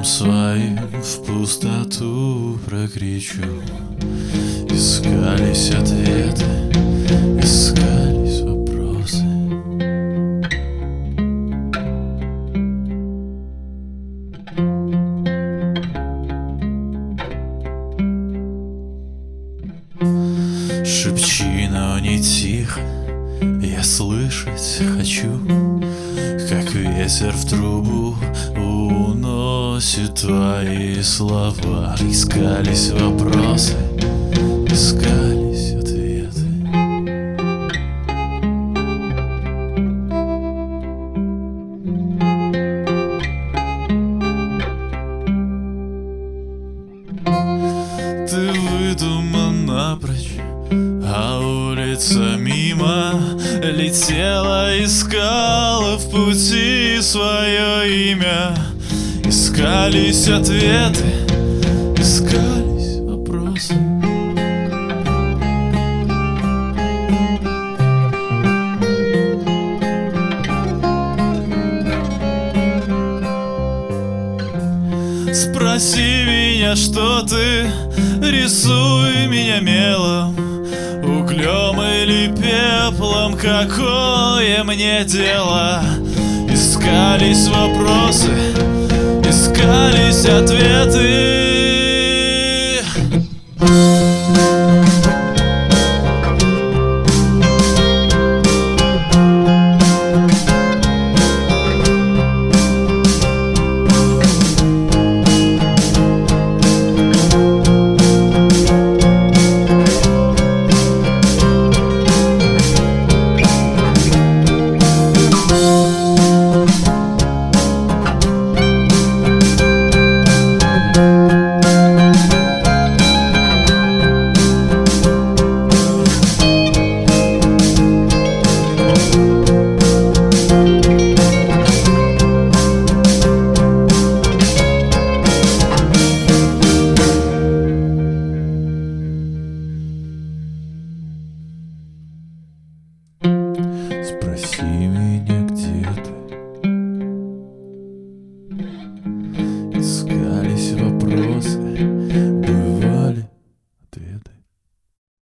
своим в пустоту прокричу. Искались ответы, искались вопросы. Шепчи, но не тихо, я слышать хочу, как ветер в трубу уносит твои слова. Искались вопросы, искались ответы. Ты выдуман напрочь, а улица мимо летела, искала в пути свое имя. Искались ответы, искались вопросы. Спроси меня, что ты, рисуй меня мелом, углем или пеплом, какое мне дело? Искались вопросы, искались ответы. Спроси меня.